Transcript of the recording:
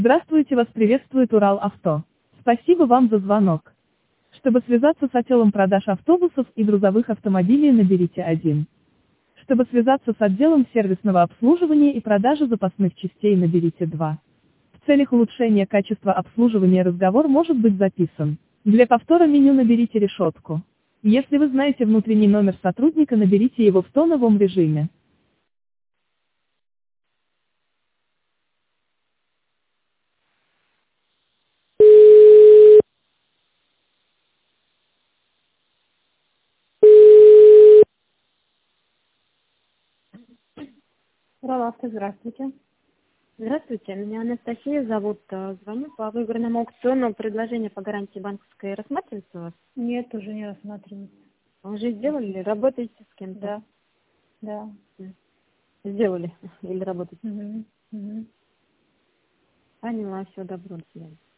Здравствуйте, вас приветствует Урал Авто. Спасибо вам за звонок. Чтобы связаться с отделом продаж автобусов и грузовых автомобилей, наберите 1. Чтобы связаться с отделом сервисного обслуживания и продажи запасных частей, наберите 2. В целях улучшения качества обслуживания разговор может быть записан. Для повтора меню наберите решетку. Если вы знаете внутренний номер сотрудника, наберите его в тоновом режиме. Уралавто, здравствуйте. Здравствуйте, меня Анастасия зовут. Звоню по выигранному аукциону. Предложение по гарантии банковской рассматривается у вас? Нет, уже не рассматривается. Вы уже сделали? Работаете с кем-то? Да, да. Сделали или работаете? Угу. Угу. Поняла, все, добро, до свидания.